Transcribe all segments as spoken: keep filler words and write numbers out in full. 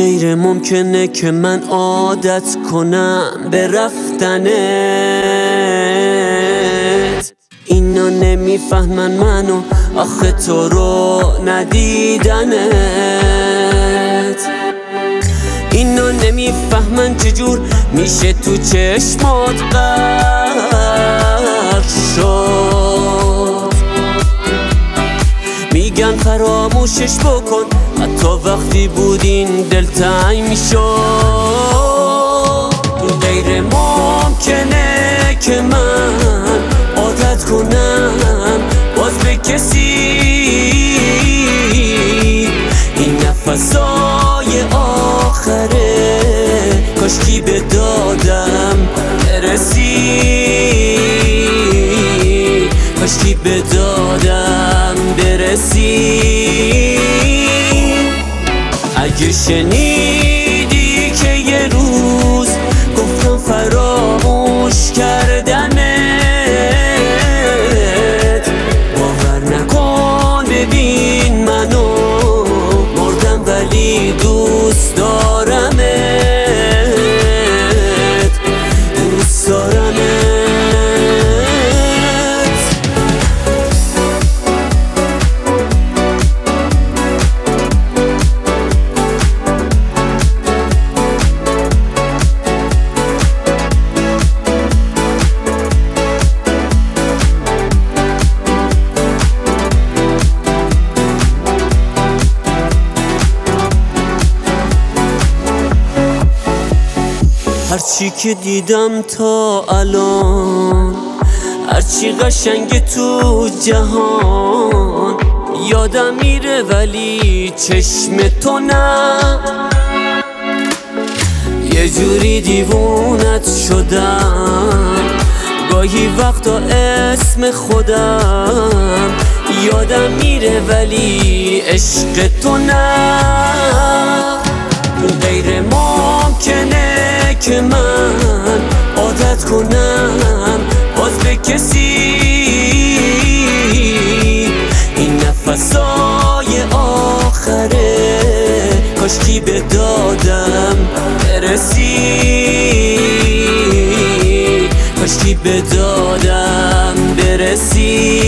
غیر ممکنه که من عادت کنم به رفتنت. اینا نمیفهمن منو آخه تو رو ندیدنت. اینا نمیفهمن چجور میشه تو چشمات غرق شد. میگن فراموشش بکن حتی وقتی بودین دل تنگ میشد. غیر ممکنه که من عادت کنم باز به کسی. این نفسای آخره کاشکی به دادم برسی. کاشکی به دادم برسی. اگه شنیدی که یه روز گفتم فراموش کردنت، باور نکن ببین منو مردم ولی دوست دارمت. دوست دارمت. هرچی که دیدم تا الان، هرچی قشنگ تو جهان، یادم میره ولی چشم تو نه. یه جوری دیوونت شدم گاهی وقتا اسم خودم یادم میره ولی عشق تو نه. غیر ممکنه که من عادت کنم باز به کسی. این نفسای آخره کاشکی به دادم برسی. کاشکی به دادم برسی.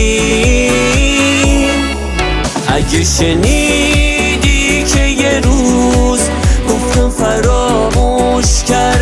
اگه شنیدی که یه روز گفتم فراموش کرد